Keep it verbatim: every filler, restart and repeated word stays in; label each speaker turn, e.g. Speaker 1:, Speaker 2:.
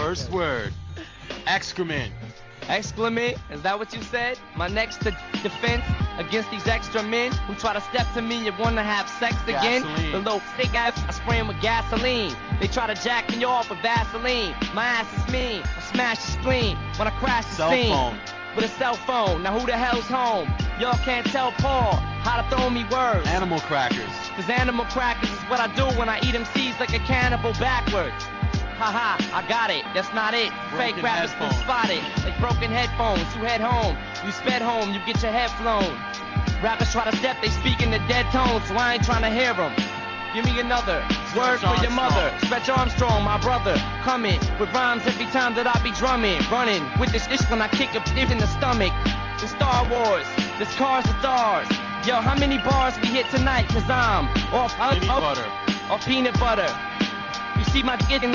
Speaker 1: First word. Excrement.
Speaker 2: Excrement? Is that what you said? My next de- defense against these extra men who try to step to me and wanna have sex again.
Speaker 1: Gasoline.
Speaker 2: The little thick ass, I spray 'em with gasoline. They try to jack me off with Vaseline. My ass is mean, I smash the spleen when I crash the
Speaker 1: Cell
Speaker 2: scene.
Speaker 1: phone.
Speaker 2: With a cell phone, now who the hell's home? Y'all can't tell Paul how to throw me words.
Speaker 1: Animal crackers.
Speaker 2: Cause animal crackers is what I do when I eat M Cs like a cannibal backwards. Haha, I got it, that's not it.
Speaker 1: Broken
Speaker 2: Fake rappers been
Speaker 1: headphones.
Speaker 2: spotted. Like broken headphones, you head home. You sped home, you get your head flown. Rappers try to step, they speak in the dead tone, so I ain't trying to hear them. Give me another word for your mother. Stretch Armstrong, my brother, coming with rhymes every time that I be drumming. Running with this ish when I kick a div in the stomach. The Star Wars, this cars are stars. Yo, how many bars we hit tonight? Cause I'm off,
Speaker 1: Peanut
Speaker 2: off,
Speaker 1: butter.
Speaker 2: off peanut butter. You see my kid in